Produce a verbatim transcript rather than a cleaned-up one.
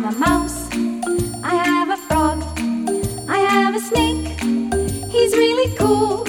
a mouse, I have a frog, I have a snake. He's really cool.